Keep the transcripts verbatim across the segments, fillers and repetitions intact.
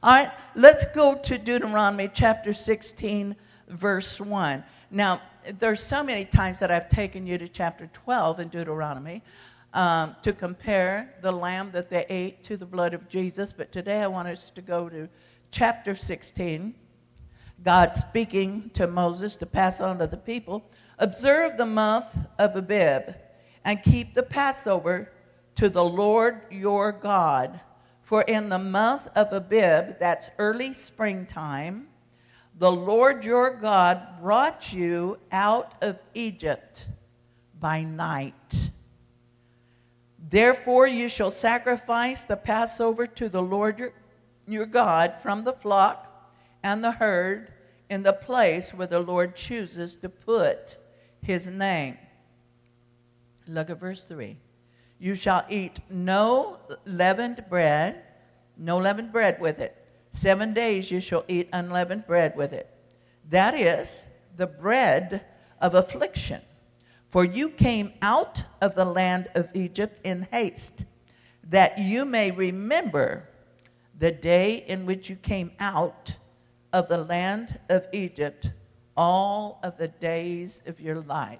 All right, let's go to Deuteronomy chapter sixteen, verse one. Now, there's so many times that I've taken you to chapter twelve in Deuteronomy um, to compare the lamb that they ate to the blood of Jesus, but today I want us to go to chapter sixteen. God speaking to Moses to pass on to the people. Observe the month of Abib and keep the Passover to the Lord your God. For in the month of Abib, that's early springtime, the Lord your God brought you out of Egypt by night. Therefore you shall sacrifice the Passover to the Lord your, your God from the flock and the herd in the place where the Lord chooses to put his name. Look at verse three. You shall eat no leavened bread, no leavened bread with it. Seven days you shall eat unleavened bread with it. That is the bread of affliction. For you came out of the land of Egypt in haste, that you may remember the day in which you came out of the land of Egypt all of the days of your life.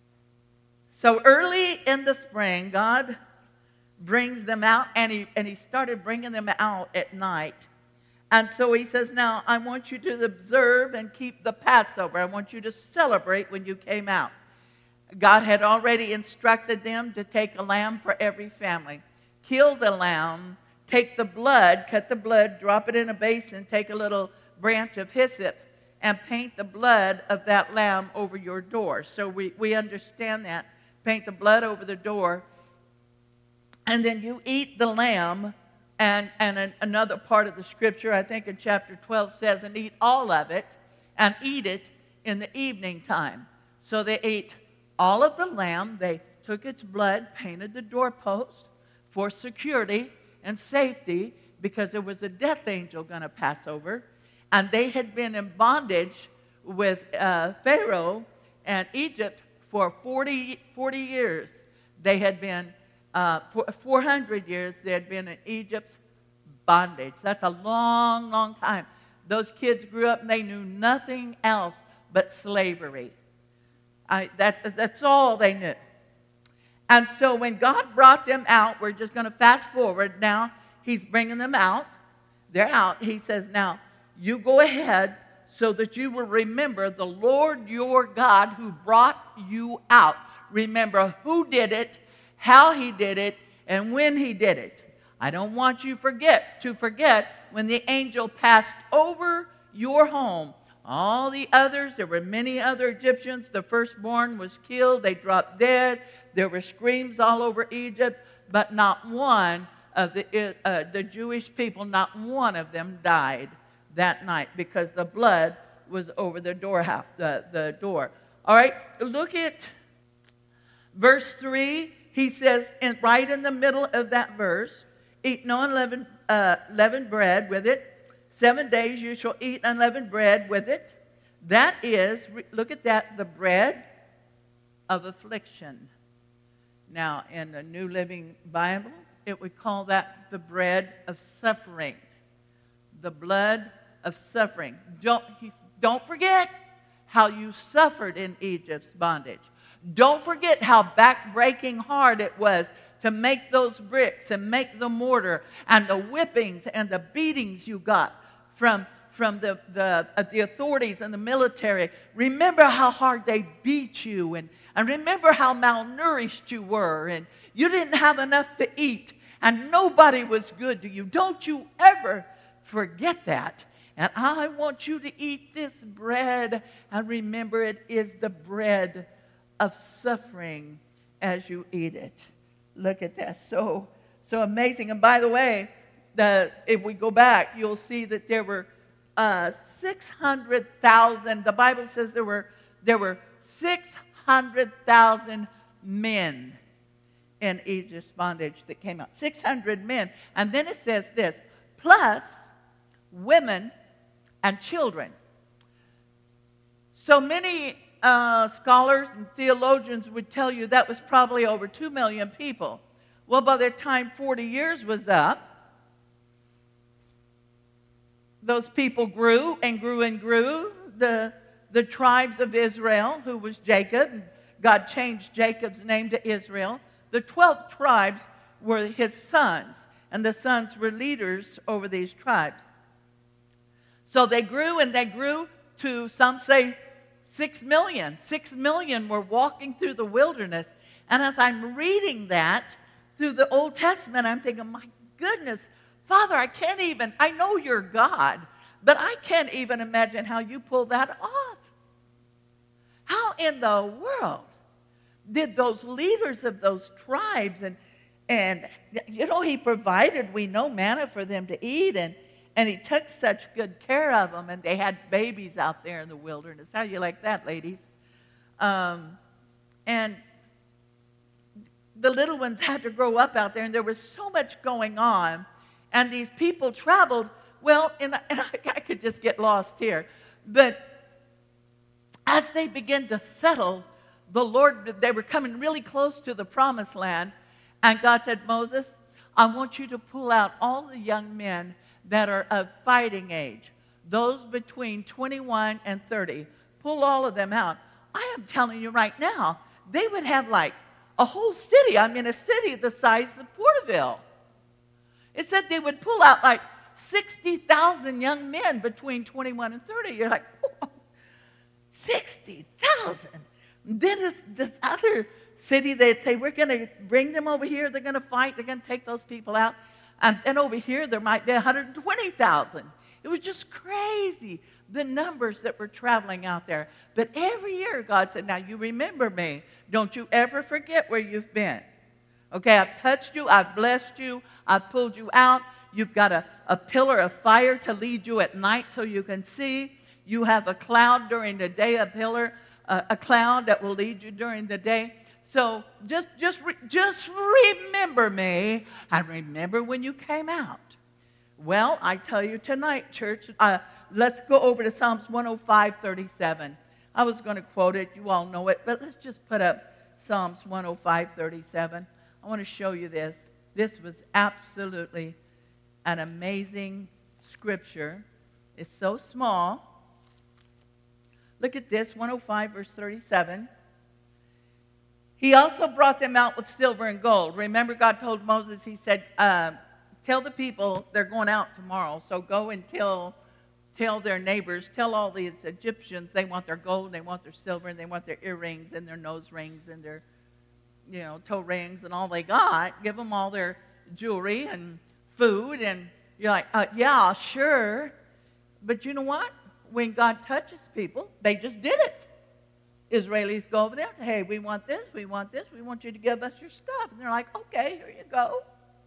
So early in the spring, God brings them out, and he, and he started bringing them out at night. And so he says, now, I want you to observe and keep the Passover. I want you to celebrate when you came out. God had already instructed them to take a lamb for every family. Kill the lamb, take the blood, cut the blood, drop it in a basin, take a little branch of hyssop, and paint the blood of that lamb over your door. So we, we understand that. Paint the blood over the door. And then you eat the lamb. And, and an, another part of the scripture, I think in chapter twelve, says, and eat all of it, and eat it in the evening time. So they ate all of the lamb. They took its blood, painted the doorpost for security and safety, because there was a death angel going to pass over. And they had been in bondage with uh, Pharaoh and Egypt for forty, forty years. They had been, uh, for four hundred years, they had been in Egypt's bondage. That's a long, long time. Those kids grew up and they knew nothing else but slavery. I, that, that's all they knew. And so when God brought them out, we're just going to fast forward now. He's bringing them out. They're out. He says, now, you go ahead so that you will remember the Lord your God who brought you out. Remember who did it, how he did it, and when he did it. I don't want you forget to forget when the angel passed over your home. All the others, there were many other Egyptians. The firstborn was killed. They dropped dead. There were screams all over Egypt, but not one of the, uh, the Jewish people, not one of them died that night, because the blood was over the door, the, the door. All right, look at verse three. He says, in, right in the middle of that verse, eat no unleavened uh, leavened bread with it. Seven days you shall eat unleavened bread with it. That is, look at that, the bread of affliction. Now, in the New Living Bible, it would call that the bread of suffering. The blood of suffering. Don't, he, don't forget how you suffered in Egypt's bondage. Don't forget how back-breaking hard it was to make those bricks and make the mortar, and the whippings and the beatings you got from, from the, the, uh, the authorities and the military. Remember how hard they beat you, and, and remember how malnourished you were, and you didn't have enough to eat, and nobody was good to you. Don't you ever forget that. And I want you to eat this bread, and remember it is the bread of suffering as you eat it. Look at that. So, so amazing. And by the way, the, if we go back, you'll see that there were uh, six hundred thousand. The Bible says there were, there were six hundred thousand men in Egypt's bondage that came out. six hundred men. And then it says this, plus women and children. So many uh, scholars and theologians would tell you that was probably over two million people. Well, by the time forty years was up, those people grew and grew and grew. The, the tribes of Israel, who was Jacob, God changed Jacob's name to Israel. The twelve tribes were his sons, and the sons were leaders over these tribes. So they grew and they grew to, some say, six million. Six million were walking through the wilderness. And as I'm reading that through the Old Testament, I'm thinking, my goodness, Father, I can't even, I know you're God, but I can't even imagine how you pulled that off. How in the world did those leaders of those tribes, and, and you know, he provided, we know, manna for them to eat, and, and he took such good care of them, and they had babies out there in the wilderness. How do you like that, ladies? Um, and the little ones had to grow up out there, and there was so much going on, and these people traveled, well, and, and I, I could just get lost here, but as they began to settle, the Lord, they were coming really close to the promised land, and God said, Moses, I want you to pull out all the young men that are of fighting age, those between twenty-one and thirty. Pull all of them out. I am telling you right now, they would have like a whole city, I mean a city the size of Porterville. It said they would pull out like sixty thousand young men between twenty-one and thirty. You're like, oh, sixty thousand. Then this, this other city, they'd say, we're going to bring them over here. They're going to fight. They're going to take those people out. And then over here, there might be one hundred twenty thousand. It was just crazy, the numbers that were traveling out there. But every year, God said, now you remember me. Don't you ever forget where you've been. Okay, I've touched you. I've blessed you. I've pulled you out. You've got a, a pillar of fire to lead you at night so you can see. You have a cloud during the day, a pillar, uh, a cloud that will lead you during the day. So just, just, re- just remember me, and remember when you came out. Well, I tell you tonight, church, uh, let's go over to Psalms one oh five, thirty-seven. I was going to quote it. You all know it, but let's just put up Psalms one oh five, thirty-seven. I want to show you this. This was absolutely an amazing scripture. It's so small. Look at this, one oh five, verse thirty-seven. He also brought them out with silver and gold. Remember, God told Moses, he said, uh, tell the people they're going out tomorrow, so go and tell, tell their neighbors, tell all these Egyptians they want their gold, they want their silver, and they want their earrings and their nose rings and their, you know, toe rings and all they got. Give them all their jewelry and food. And you're like, uh, yeah, sure. But you know what? When God touches people, they just did it. Israelis go over there and say, hey, we want this, we want this, we want you to give us your stuff. And they're like, okay, here you go.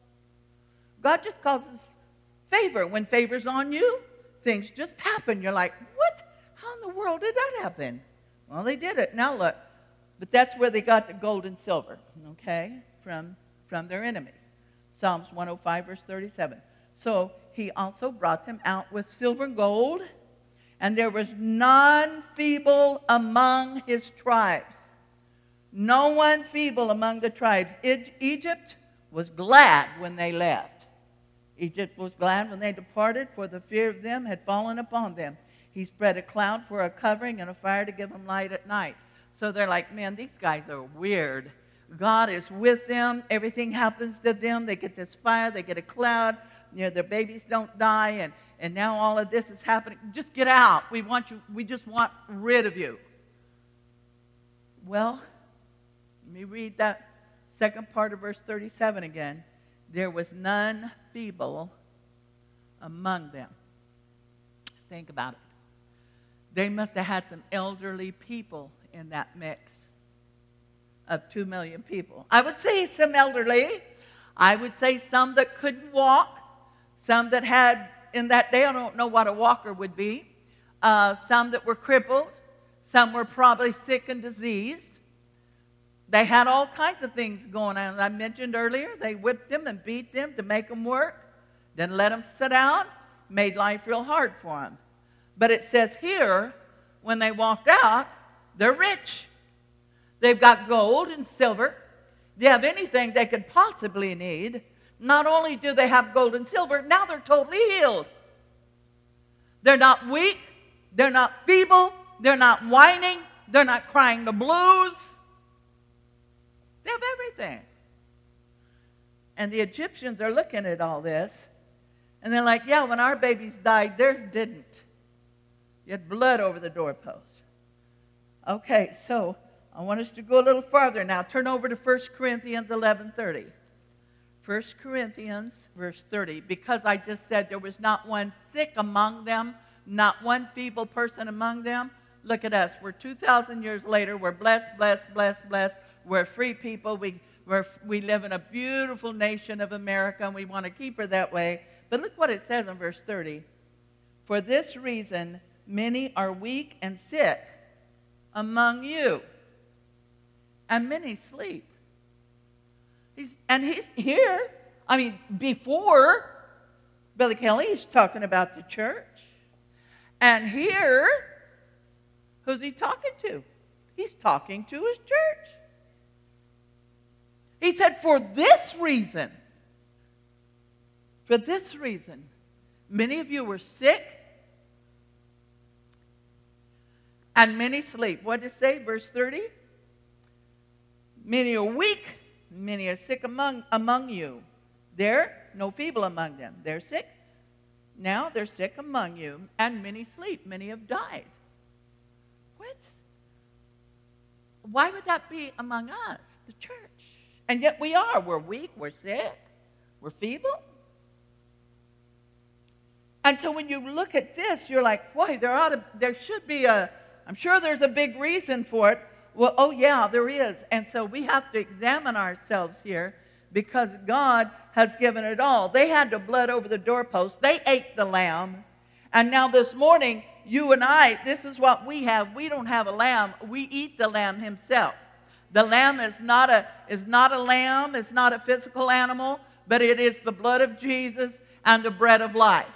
God just causes favor. When favor's on you, things just happen. You're like, what? How in the world did that happen? Well, they did it. Now look. But that's where they got the gold and silver, okay, from, from their enemies. Psalms one oh five, verse thirty-seven. So he also brought them out with silver and gold, and there was none feeble among his tribes. No one feeble among the tribes. Egypt was glad when they left. Egypt was glad when they departed, for the fear of them had fallen upon them. He spread a cloud for a covering and a fire to give them light at night. So they're like, man, these guys are weird. God is with them. Everything happens to them. They get this fire. They get a cloud. You know, their babies don't die. And, and now all of this is happening. Just get out. We want you. We just want rid of you. Well, let me read that second part of verse thirty-seven again. There was none feeble among them. Think about it. They must have had some elderly people in that mix of two million people. I would say some elderly. I would say some that couldn't walk. Some that had, in that day, I don't know what a walker would be. Uh, some that were crippled. Some were probably sick and diseased. They had all kinds of things going on. I mentioned earlier, they whipped them and beat them to make them work. Didn't let them sit down. Made life real hard for them. But it says here, when they walked out, they're rich. They've got gold and silver. They have anything they could possibly need. Not only do they have gold and silver, now they're totally healed. They're not weak. They're not feeble. They're not whining. They're not crying the blues. They have everything. And the Egyptians are looking at all this, and they're like, yeah, when our babies died, theirs didn't. You had blood over the doorpost. Okay, so I want us to go a little farther now. Turn over to First Corinthians eleven thirty. First Corinthians, verse thirty. Because I just said there was not one sick among them, not one feeble person among them. Look at us. We're two thousand years later. We're blessed, blessed, blessed, blessed. We're free people. We, we're, we live in a beautiful nation of America, and we want to keep her that way. But look what it says in verse thirty. For this reason, many are weak and sick among you, and many sleep. He's, and he's here. I mean, before, Brother Kelly, he's talking about the church. And here, who's he talking to? He's talking to his church. He said, for this reason, for this reason, many of you were sick, and many sleep. What did it say, verse thirty? Many are weak, many are sick among, among you. There, no feeble among them. They're sick. Now they're sick among you, and many sleep. Many have died. What? Why would that be among us, the church? And yet we are. We're weak, we're sick, we're feeble. And so when you look at this, you're like, boy, there ought to, there should be a, I'm sure there's a big reason for it. Well, oh yeah, there is. And so we have to examine ourselves here because God has given it all. They had the blood over the doorpost. They ate the lamb. And now this morning, you and I, this is what we have. We don't have a lamb. We eat the lamb himself. The lamb is not a, is not a lamb. It's not a physical animal, but it is the blood of Jesus and the bread of life.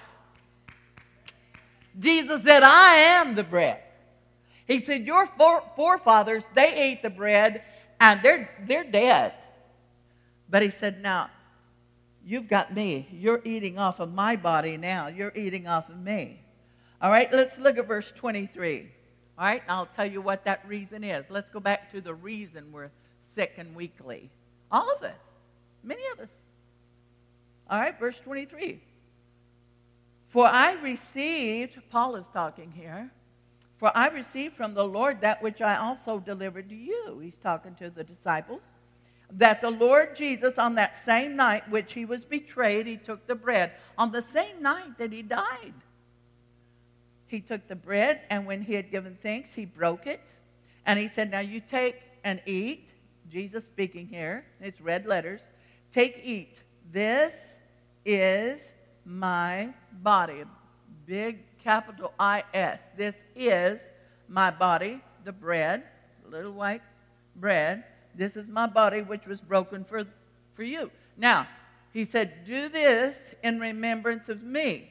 Jesus said, I am the bread. He said, your forefathers, they ate the bread, and they're, they're dead. But he said, now, you've got me. You're eating off of my body now. You're eating off of me. All right, let's look at verse twenty-three. All right, I'll tell you what that reason is. Let's go back to the reason we're sick and weakly. All of us. Many of us. All right, verse twenty-three. For I received, Paul is talking here, for I received from the Lord that which I also delivered to you. He's talking to the disciples. That the Lord Jesus, on that same night which he was betrayed, he took the bread. On the same night that he died. He took the bread, and when he had given thanks, he broke it. And he said, now you take and eat. Jesus speaking here. It's red letters. Take, eat. This is my body. Big capital I S. This is my body, the bread, little white bread. This is my body which was broken for, for you. Now, he said, do this in remembrance of me.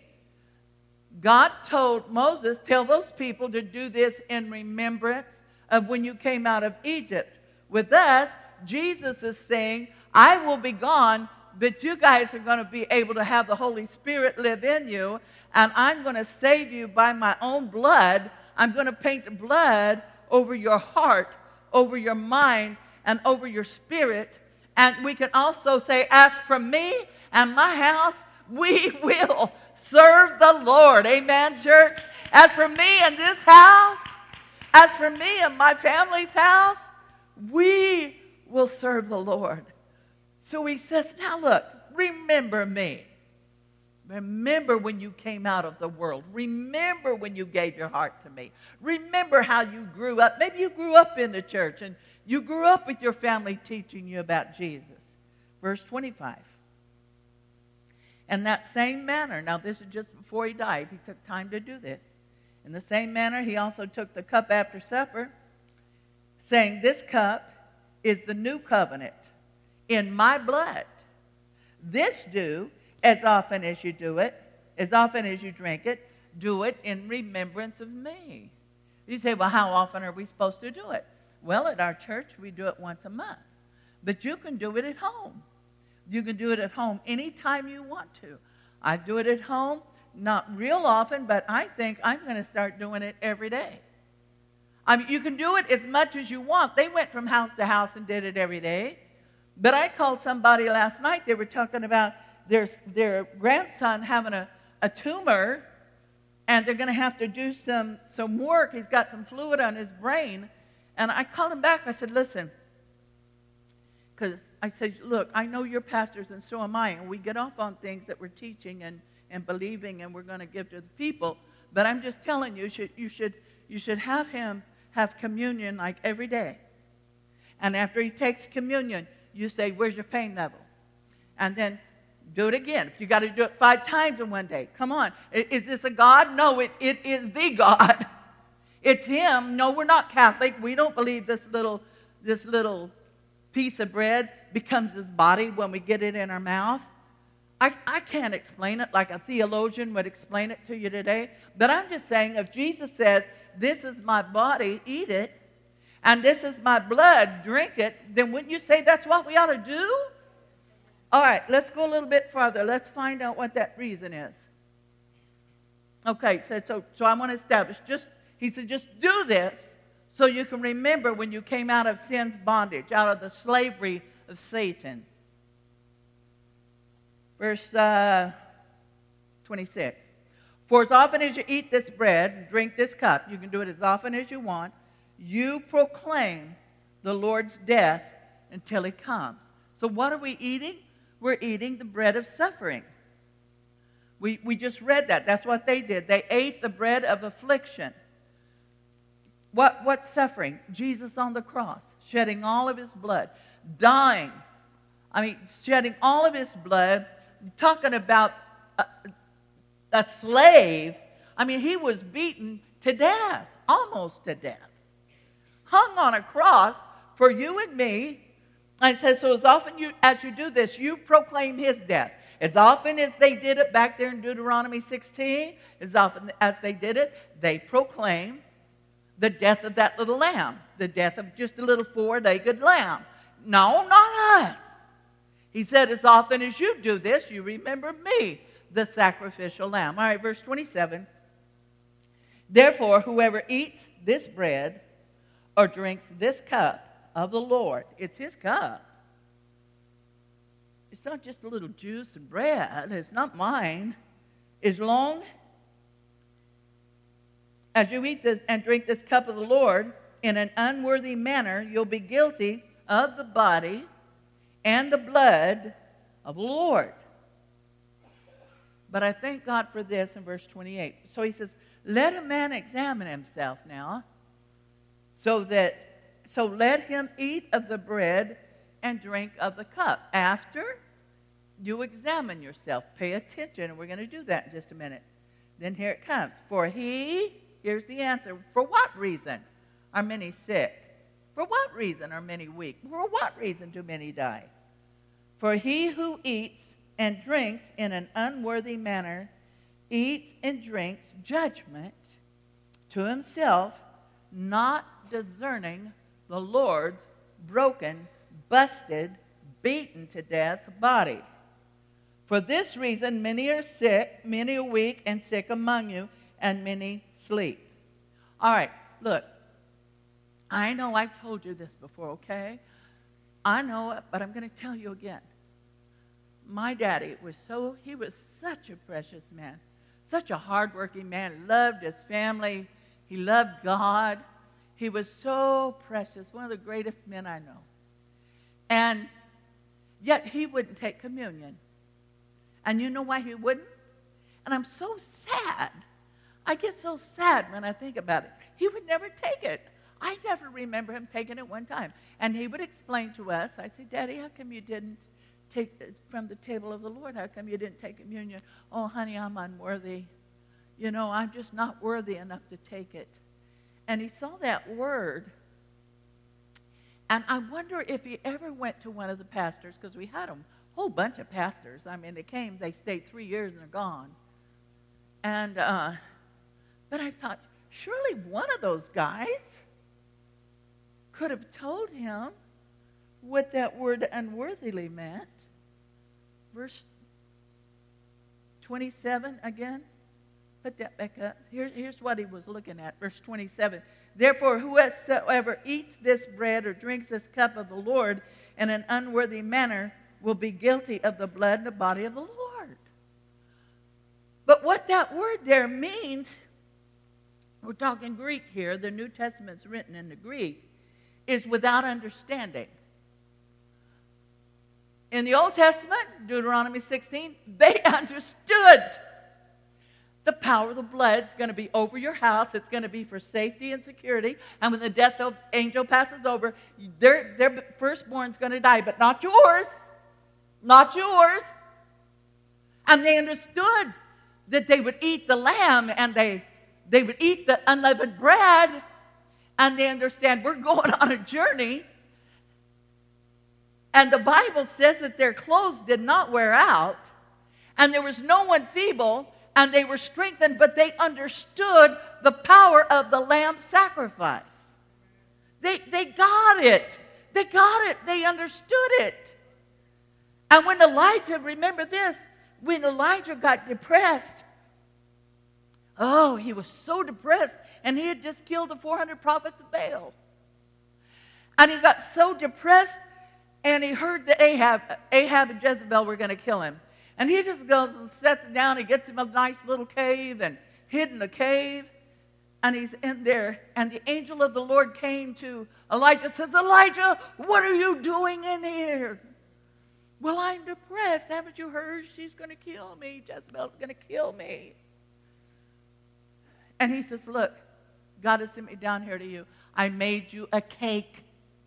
God told Moses, tell those people to do this in remembrance of when you came out of Egypt. With us, Jesus is saying, I will be gone, but you guys are going to be able to have the Holy Spirit live in you, and I'm going to save you by my own blood. I'm going to paint the blood over your heart, over your mind, and over your spirit. And we can also say, as for me and my house, we will serve the Lord. Amen, church? As for me and this house, as for me and my family's house, we will serve the Lord. So he says, now look, remember me. Remember when you came out of the world. Remember when you gave your heart to me. Remember how you grew up. Maybe you grew up in the church and you grew up with your family teaching you about Jesus. Verse twenty-five. In that same manner, now this is just before he died, he took time to do this. In the same manner, he also took the cup after supper, saying, this cup is the new covenant in my blood. This do, as often as you do it, as often as you drink it, do it in remembrance of me. You say, well, how often are we supposed to do it? Well, at our church, we do it once a month. But you can do it at home. You can do it at home anytime you want to. I do it at home not real often, but I think I'm going to start doing it every day. I mean, you can do it as much as you want. They went from house to house and did it every day. But I called somebody last night. They were talking about their, their grandson having a, a tumor, and they're going to have to do some, some work. He's got some fluid on his brain. And I called him back. I said, listen, because I said, look, I know you're pastors and so am I, and we get off on things that we're teaching and, and believing and we're going to give to the people. But I'm just telling you, you should, you should, you should have him have communion like every day. And after he takes communion, you say, where's your pain level? And then do it again. If you got to do it five times in one day, come on. Is this a God? No, it, it is the God. It's him. No, we're not Catholic. We don't believe this little, this little piece of bread becomes his body when we get it in our mouth. I, I can't explain it like a theologian would explain it to you today. But I'm just saying, if Jesus says, this is my body, eat it, and this is my blood, drink it, then wouldn't you say that's what we ought to do? All right, let's go a little bit farther. Let's find out what that reason is. Okay, so, so, so I want to establish, just, he said, just do this so you can remember when you came out of sin's bondage, out of the slavery of Satan. Verse uh, twenty-six. For as often as you eat this bread and drink this cup, you can do it as often as you want, you proclaim the Lord's death until he comes. So what are we eating? We're eating the bread of suffering. We, we just read that. That's what they did. They ate the bread of affliction. What, what suffering? Jesus on the cross, shedding all of his blood, dying. I mean, shedding all of his blood, talking about a, a slave. I mean, he was beaten to death, almost to death. Hung on a cross for you and me. And it says, so as often you, as you do this, you proclaim his death. As often as they did it back there in Deuteronomy sixteen, as often as they did it, they proclaim the death of that little lamb, the death of just a little four-legged lamb. No, not us. He said, as often as you do this, you remember me, the sacrificial lamb. All right, verse twenty-seven. Therefore, whoever eats this bread or drinks this cup of the Lord, it's his cup. It's not just a little juice and bread. It's not mine. As long as you eat this and drink this cup of the Lord in an unworthy manner, you'll be guilty of the body and the blood of the Lord. But I thank God for this in verse twenty-eight. So he says, let a man examine himself now, so that so let him eat of the bread and drink of the cup. After you examine yourself, pay attention, and we're going to do that in just a minute. Then here it comes. For he, here's the answer. For what reason are many sick? For what reason are many weak? For what reason do many die? For he who eats and drinks in an unworthy manner eats and drinks judgment to himself, not discerning the Lord's broken, busted, beaten to death body. For this reason, many are sick, many are weak and sick among you, and many sleep. All right, look. I know I've told you this before, okay? I know it, but I'm going to tell you again. My daddy was so, he was such a precious man, such a hardworking man, loved his family, he loved God. He was so precious, one of the greatest men I know. And yet he wouldn't take communion. And you know why he wouldn't? And I'm so sad. I get so sad when I think about it. He would never take it. I never remember him taking it one time. And he would explain to us, I said, Daddy, how come you didn't take this from the table of the Lord? How come you didn't take communion? Oh, honey, I'm unworthy. You know, I'm just not worthy enough to take it. And he saw that word. And I wonder if he ever went to one of the pastors, because we had them, a whole bunch of pastors. I mean, they came, they stayed three years and they're gone. And, uh, but I thought, surely one of those guys could have told him what that word unworthily meant. Verse twenty-seven again. Put that back up. Here, here's what he was looking at, verse twenty-seven. Therefore, whosoever eats this bread or drinks this cup of the Lord in an unworthy manner will be guilty of the blood and the body of the Lord. But what that word there means, we're talking Greek here, the New Testament's written in the Greek, is without understanding. In the Old Testament, Deuteronomy sixteen, they understood the power of the blood is going to be over your house. It's going to be for safety and security. And when the death angel passes over, their, their firstborn is going to die, but not yours. Not yours. And they understood that they would eat the lamb and they, they would eat the unleavened bread. And they understand we're going on a journey. And the Bible says that their clothes did not wear out. And there was no one feeble. And they were strengthened, but they understood the power of the lamb's sacrifice. They, they got it. They got it. They understood it. And when Elijah, remember this, when Elijah got depressed, oh, he was so depressed, and he had just killed the four hundred prophets of Baal. And he got so depressed, and he heard that Ahab, Ahab and Jezebel were going to kill him. And he just goes and sets down. He gets him a nice little cave and hid in the cave. And he's in there. And the angel of the Lord came to Elijah, says, Elijah, what are you doing in here? Well, I'm depressed. Haven't you heard? She's going to kill me. Jezebel's going to kill me. And he says, look, God has sent me down here to you. I made you a cake.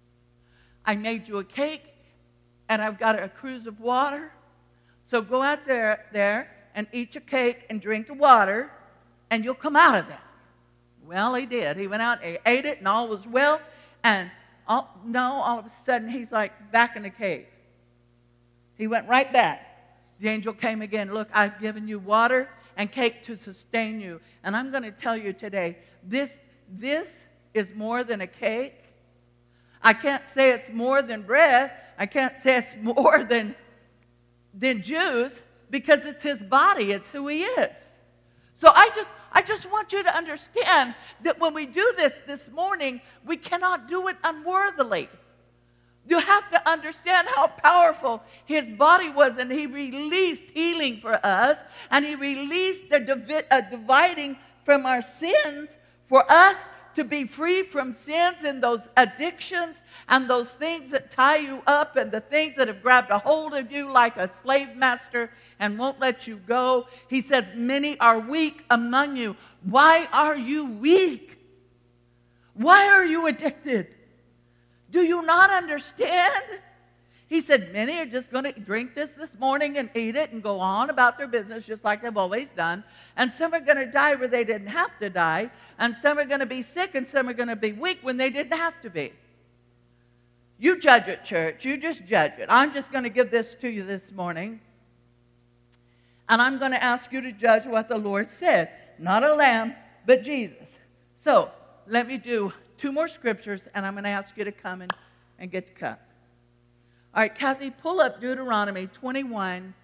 I made you a cake, and I've got a cruse of water. So go out there, there and eat your cake and drink the water, and you'll come out of that. Well, he did. He went out, he ate it, and all was well. And all, no, all of a sudden, he's like back in the cave. He went right back. The angel came again. Look, I've given you water and cake to sustain you. And I'm going to tell you today, this, this is more than a cake. I can't say it's more than bread. I can't say it's more than than Jews, because it's his body, it's who he is. So I just I just want you to understand that when we do this this morning, we cannot do it unworthily. You have to understand how powerful his body was, and he released healing for us, and he released the divi- uh, dividing from our sins for us to be free from sins and those addictions and those things that tie you up and the things that have grabbed a hold of you like a slave master and won't let you go. He says, many are weak among you. Why are you weak? Why are you addicted? Do you not understand? He said, many are just going to drink this this morning and eat it and go on about their business just like they've always done. And some are going to die where they didn't have to die. And some are going to be sick and some are going to be weak when they didn't have to be. You judge it, church. You just judge it. I'm just going to give this to you this morning. And I'm going to ask you to judge what the Lord said. Not a lamb, but Jesus. So let me do two more scriptures, and I'm going to ask you to come and, and get the cup. All right, Kathy, pull up Deuteronomy twenty-one,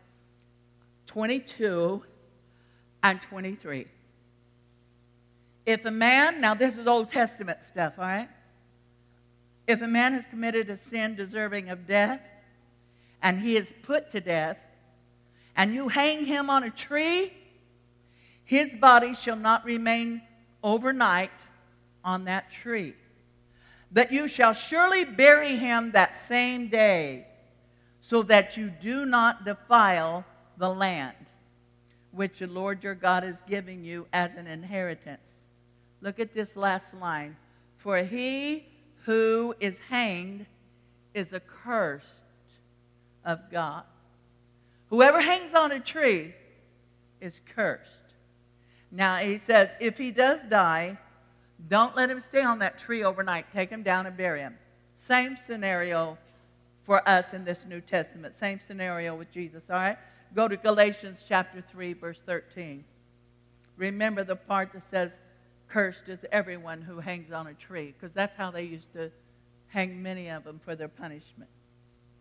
twenty-two, and twenty-three. If a man, now this is Old Testament stuff, all right? If a man has committed a sin deserving of death, and he is put to death, and you hang him on a tree, his body shall not remain overnight on that tree. But you shall surely bury him that same day, so that you do not defile the land which the Lord your God is giving you as an inheritance. Look at this last line. For he who is hanged is accursed of God. Whoever hangs on a tree is cursed. Now he says, if he does die, don't let him stay on that tree overnight. Take him down and bury him. Same scenario for us in this New Testament. Same scenario with Jesus, all right? Go to Galatians chapter three, verse thirteen. Remember the part that says, cursed is everyone who hangs on a tree, because that's how they used to hang many of them for their punishment.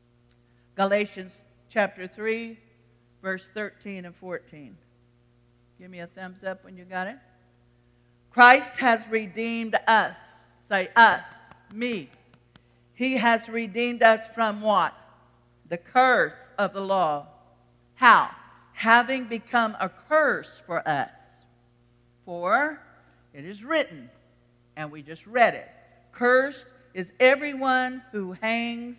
Galatians chapter three, verse thirteen and fourteen. Give me a thumbs up when you got it. Christ has redeemed us. Say us, me. He has redeemed us from what? The curse of the law. How? Having become a curse for us. For it is written, and we just read it. Cursed is everyone who hangs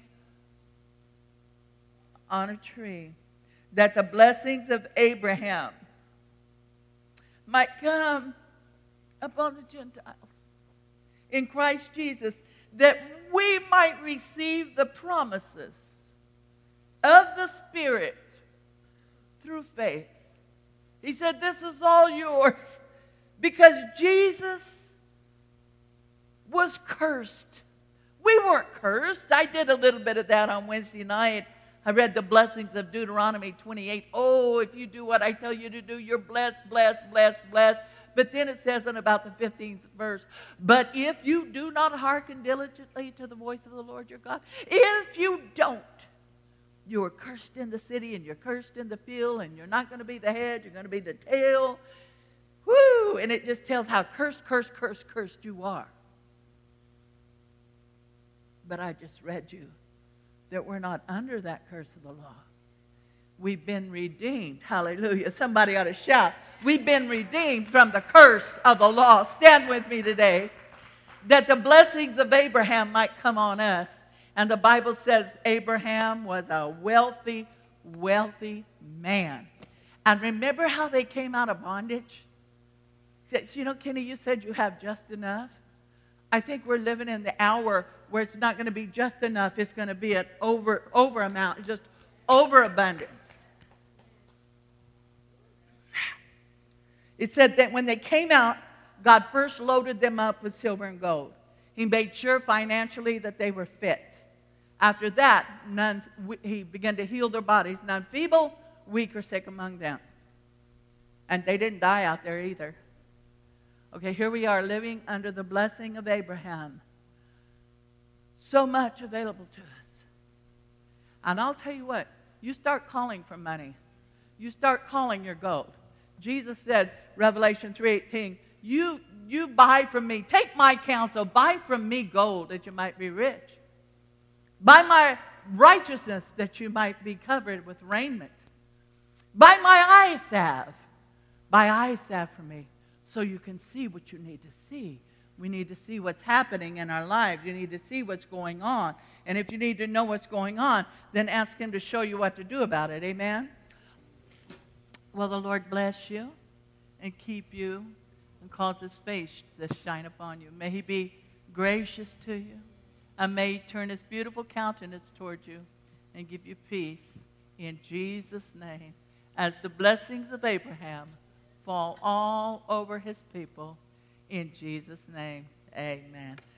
on a tree, that the blessings of Abraham might come upon the Gentiles in Christ Jesus, that we might receive the promises of the Spirit through faith. He said, this is all yours because Jesus was cursed. We weren't cursed. I did a little bit of that on Wednesday night. I read the blessings of Deuteronomy twenty-eight. Oh, if you do what I tell you to do, you're blessed, blessed, blessed, blessed. But then it says in about the fifteenth verse, but if you do not hearken diligently to the voice of the Lord your God, if you don't, you are cursed in the city and you're cursed in the field, and you're not going to be the head, you're going to be the tail. Woo! And it just tells how cursed, cursed, cursed, cursed you are. But I just read you that we're not under that curse of the law. We've been redeemed. Hallelujah. Somebody ought to shout. We've been redeemed from the curse of the law. Stand with me today. That the blessings of Abraham might come on us. And the Bible says Abraham was a wealthy, wealthy man. And remember how they came out of bondage? You know, Kenny, you said you have just enough. I think we're living in the hour where it's not going to be just enough. It's going to be an over, over amount, just overabundance. It said that when they came out, God first loaded them up with silver and gold. He made sure financially that they were fit. After that, none, he began to heal their bodies, none feeble, weak, or sick among them. And they didn't die out there either. Okay, here we are living under the blessing of Abraham. So much available to us. And I'll tell you what, you start calling for money. You start calling your gold. Jesus said, Revelation three eighteen, you, you buy from me, take my counsel, buy from me gold that you might be rich. Buy my righteousness that you might be covered with raiment. Buy my eye salve. Buy eye salve for me so you can see what you need to see. We need to see what's happening in our lives. You need to see what's going on. And if you need to know what's going on, then ask him to show you what to do about it. Amen? Well, the Lord bless you and keep you and cause his face to shine upon you. May he be gracious to you, and may he turn his beautiful countenance toward you and give you peace in Jesus' name, as the blessings of Abraham fall all over his people. In Jesus' name, amen.